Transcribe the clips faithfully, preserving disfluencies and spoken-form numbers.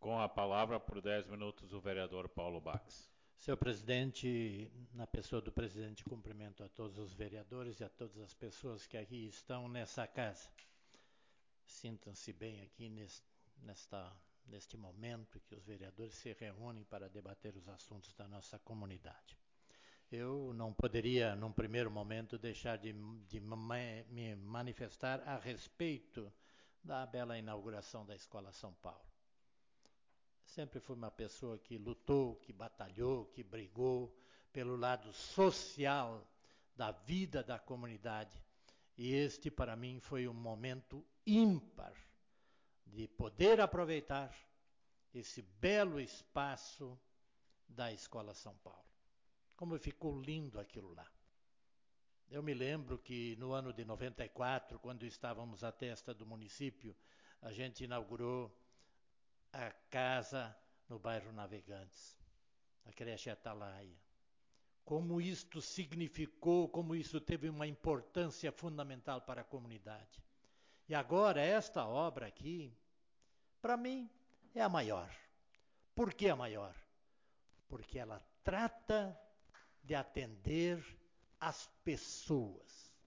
Com a palavra por dez minutos o vereador Paulo Bax. Senhor presidente, na pessoa do presidente, cumprimento a todos os vereadores e a todas as pessoas que aqui estão nessa casa. Sintam-se bem aqui neste, nesta, neste momento que os vereadores se reúnem para debater os assuntos da nossa comunidade. Eu não poderia, num primeiro momento, deixar de, de me manifestar a respeito da bela inauguração da Escola São Paulo. Sempre fui uma pessoa que lutou, que batalhou, que brigou pelo lado social da vida da comunidade. E este, para mim, foi um momento ímpar de poder aproveitar esse belo espaço da Escola São Paulo. Como ficou lindo aquilo lá. Eu me lembro que no ano de noventa e quatro, quando estávamos à testa do município, a gente inaugurou a casa no bairro Navegantes, a creche Atalaia. Como isto significou, como isso teve uma importância fundamental para a comunidade. E agora esta obra aqui, para mim, é a maior. Por que a maior? Porque ela trata de atender as pessoas.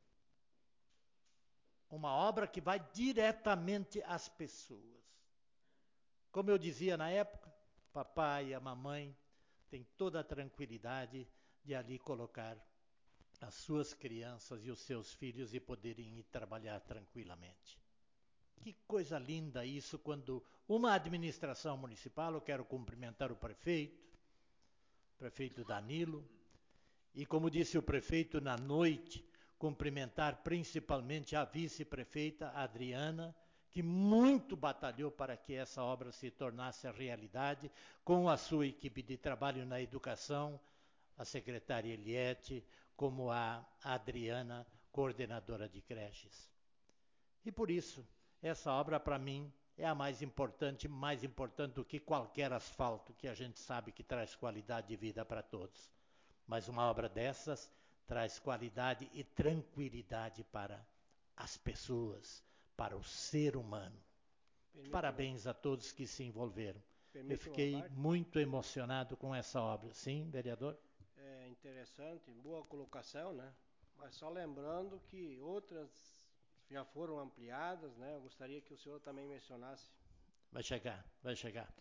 Uma obra que vai diretamente às pessoas. Como eu dizia na época, papai e a mamãe têm toda a tranquilidade de ali colocar as suas crianças e os seus filhos e poderem ir trabalhar tranquilamente. Que coisa linda isso quando uma administração municipal, eu quero cumprimentar o prefeito, prefeito Danilo, e como disse o prefeito na noite, cumprimentar principalmente a vice-prefeita Adriana, que muito batalhou para que essa obra se tornasse realidade, com a sua equipe de trabalho na educação, a secretária Eliette, como a Adriana, coordenadora de creches. E por isso, essa obra para mim é a mais importante, mais importante do que qualquer asfalto, que a gente sabe que traz qualidade de vida para todos. Mas uma obra dessas traz qualidade e tranquilidade para as pessoas, para o ser humano. Permite Parabéns uma... a todos que se envolveram. Permite Eu fiquei muito emocionado com essa obra. Sim, vereador? É interessante, boa colocação, né? Mas só lembrando que outras já foram ampliadas, né? Eu gostaria que o senhor também mencionasse. Vai chegar, vai chegar.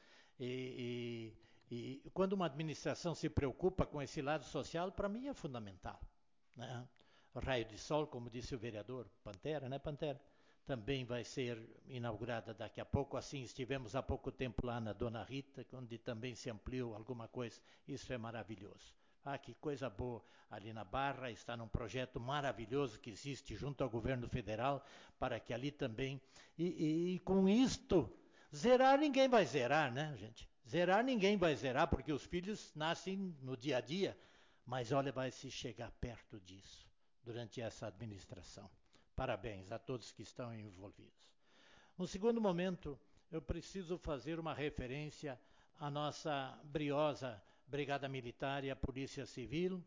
E, e, e quando uma administração se preocupa com esse lado social, para mim é fundamental. Né? O Raio de Sol, como disse o vereador Pantera, né, Pantera? Também vai ser inaugurada daqui a pouco. Assim, estivemos há pouco tempo lá na Dona Rita, onde também se ampliou alguma coisa. Isso é maravilhoso. Ah, que coisa boa. Ali na Barra está num projeto maravilhoso que existe junto ao governo federal, para que ali também... E, e, e com isto, zerar ninguém vai zerar, né, gente? Zerar ninguém vai zerar, porque os filhos nascem no dia a dia. Mas olha, vai se chegar perto disso durante essa administração. Parabéns a todos que estão envolvidos. No segundo momento, eu preciso fazer uma referência à nossa briosa Brigada Militar e à Polícia Civil,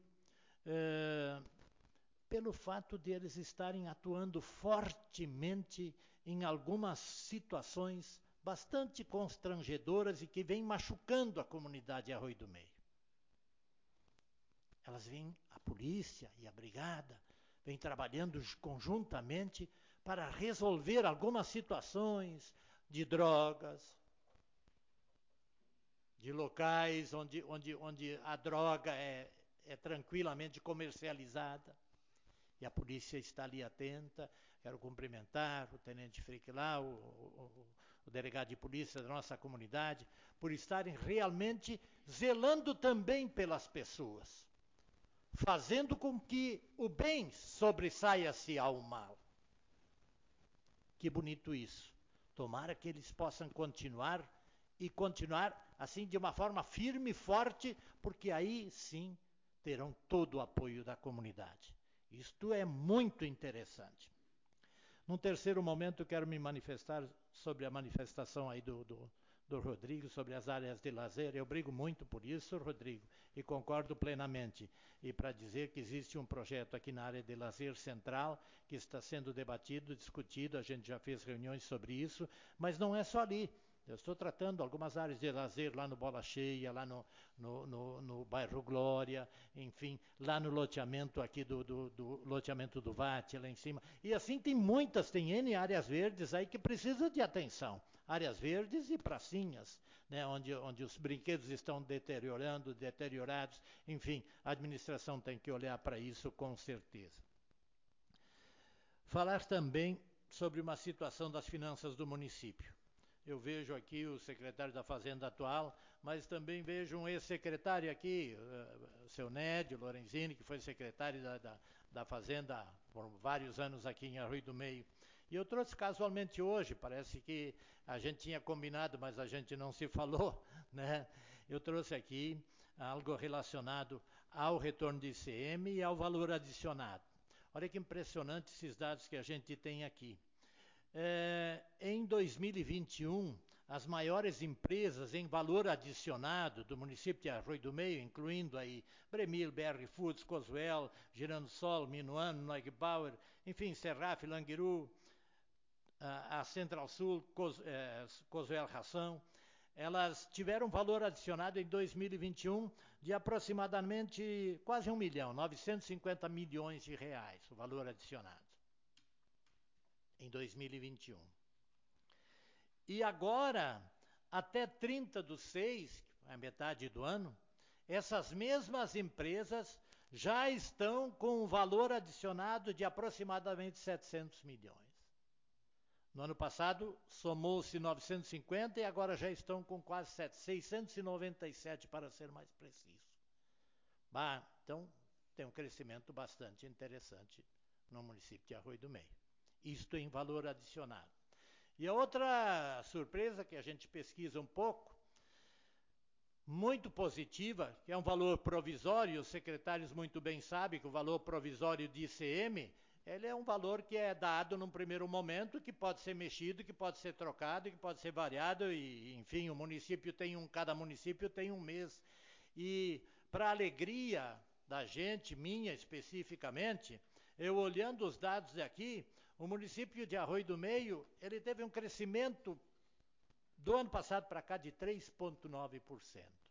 eh, pelo fato de eles estarem atuando fortemente em algumas situações bastante constrangedoras e que vêm machucando a comunidade Arroio do Meio. Elas vêm, a polícia e a brigada, vêm trabalhando conjuntamente para resolver algumas situações de drogas, de locais onde, onde, onde a droga é, é tranquilamente comercializada. E a polícia está ali atenta. Quero cumprimentar o tenente Frick lá, o, o, o delegado de polícia da nossa comunidade, por estarem realmente zelando também pelas pessoas, fazendo com que o bem sobressaia-se ao mal. Que bonito isso. Tomara que eles possam continuar e continuar assim de uma forma firme e forte, porque aí sim terão todo o apoio da comunidade. Isto é muito interessante. Num terceiro momento, quero me manifestar sobre a manifestação aí do, do, do Rodrigo, sobre as áreas de lazer. Eu brigo muito por isso, Rodrigo, e concordo plenamente. E para dizer que existe um projeto aqui na área de lazer central, que está sendo debatido, discutido, a gente já fez reuniões sobre isso, mas não é só ali. Eu estou tratando algumas áreas de lazer lá no Bola Cheia, lá no, no, no, no bairro Glória, enfim, lá no loteamento aqui do, do, do loteamento do Vate, lá em cima. E assim tem muitas, tem N áreas verdes aí que precisam de atenção. Áreas verdes e pracinhas, né, onde, onde os brinquedos estão deteriorando, deteriorados. Enfim, a administração tem que olhar para isso com certeza. Falar também sobre uma situação das finanças do município. Eu vejo aqui o secretário da Fazenda atual, mas também vejo um ex-secretário aqui, o seu Nédio Lorenzini, que foi secretário da, da, da Fazenda por vários anos aqui em Arroio do Meio. E eu trouxe casualmente hoje, parece que a gente tinha combinado, mas a gente não se falou, né? Eu trouxe aqui algo relacionado ao retorno de I C M e ao valor adicionado. Olha que impressionante esses dados que a gente tem aqui. É, em dois mil e vinte e um, as maiores empresas em valor adicionado do município de Arroio do Meio, incluindo aí Bremil, B R Foods, Coswell, Giransol, Minuano, Neugbauer, enfim, Serraf, Languiru, a Central Sul, Cos, é, Coswell Ração, elas tiveram valor adicionado em dois mil e vinte e um de aproximadamente quase um milhão, novecentos e cinquenta milhões de reais, o valor adicionado. Em dois mil e vinte e um. E agora, até trinta do seis, a metade do ano, essas mesmas empresas já estão com um valor adicionado de aproximadamente setecentos milhões. No ano passado, somou-se novecentos e cinquenta e agora já estão com quase seiscentos e noventa e sete, para ser mais preciso. Bah, então, tem um crescimento bastante interessante no município de Arroio do Meio. Isto em valor adicionado. E a outra surpresa que a gente pesquisa um pouco, muito positiva, que é um valor provisório, os secretários muito bem sabem que o valor provisório de I C M, ele é um valor que é dado num primeiro momento, que pode ser mexido, que pode ser trocado, que pode ser variado, e enfim, o município tem um, cada município tem um mês. E para a alegria da gente, minha especificamente, eu olhando os dados aqui, o município de Arroio do Meio, ele teve um crescimento do ano passado para cá de três vírgula nove por cento.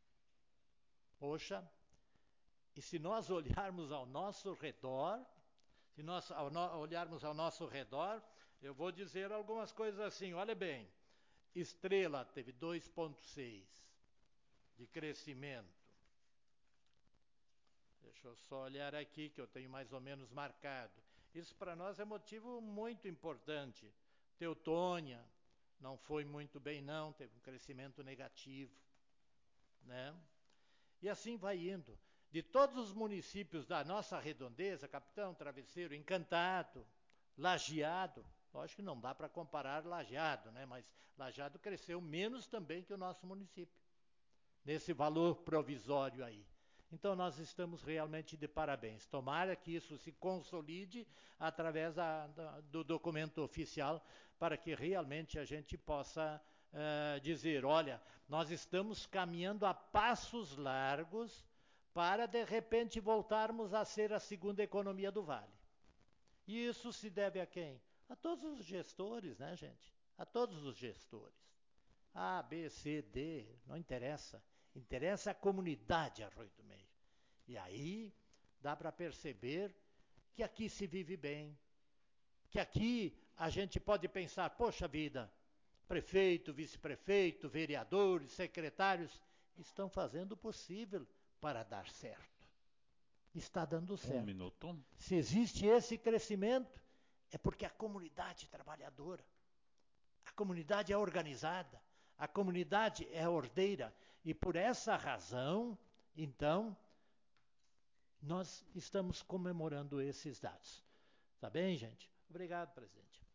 Poxa, e se nós olharmos ao nosso redor, se nós ao no, olharmos ao nosso redor, eu vou dizer algumas coisas assim, olha bem, Estrela teve dois vírgula seis de crescimento. Deixa eu só olhar aqui, que eu tenho mais ou menos marcado. Isso para nós é motivo muito importante. Teutônia não foi muito bem não, teve um crescimento negativo, né? E assim vai indo. De todos os municípios da nossa redondeza, Capitão, Travesseiro, Encantado, Lajeado, lógico que não dá para comparar Lajeado, né? Mas Lajeado cresceu menos também que o nosso município, nesse valor provisório aí. Então nós estamos realmente de parabéns. Tomara que isso se consolide através da, da, do documento oficial, para que realmente a gente possa uh, dizer, olha, nós estamos caminhando a passos largos para de repente voltarmos a ser a segunda economia do Vale. E isso se deve a quem? A todos os gestores, né, gente? A todos os gestores. A, B, C, D, não interessa. Interessa a comunidade Arroio do Meio. E aí dá para perceber que aqui se vive bem, que aqui a gente pode pensar, poxa vida, prefeito, vice-prefeito, vereadores, secretários, estão fazendo o possível para dar certo. Está dando certo. Um minuto. Se existe esse crescimento, é porque a comunidade trabalhadora, a comunidade é organizada, a comunidade é ordeira. E por essa razão, então, nós estamos comemorando esses dados. Tá bem, gente? Obrigado, presidente.